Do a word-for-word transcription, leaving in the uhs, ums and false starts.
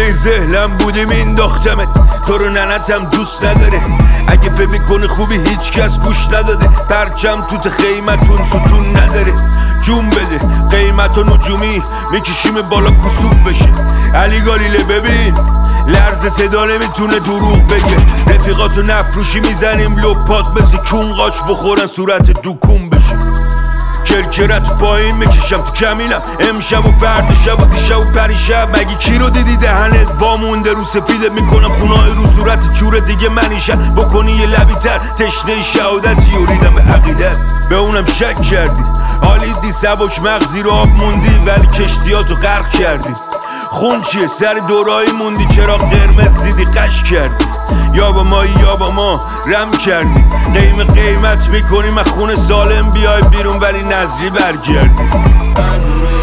توی ذهنم بودی مینداختمت، تو رو ننتم دوست نداره. اگه فکر میکنه خوبی هیچ کس گوش نداده، پرچم توت خیمتون ستون نداره. جون بده قیمت و نجومی میکشیم بالا کسوف بشه. علی گالیله ببین لرز صدا نمیتونه دروغ بگه. رفیقاتو نفروشی میزنیم لپات مثل کون قاچ بخورن صورت دوکون بشه. کرکرت پایین میکشم تو کمیلم امشب و فرد شب و دیشب و پریشب. مگه کی رو دیدی دهنت وامونده رو سفیدت میکنم خونای رو صورت جور دیگه منیشم بکنی یه لبی تر تشنه شهادتی یوریدم به عقیدت. به اونم شک کردی حالیدی سبک مغزی رو آب موندی ولی کشتیاتو غرق کردی. خون چیه سر دورایی موندی چراغ قرمز دیدی قش کردی. یا با ما یا با ما رم کردی. قیم قیمت میکنیم از خون سالم بیای بیرون ولی نظری برگردی.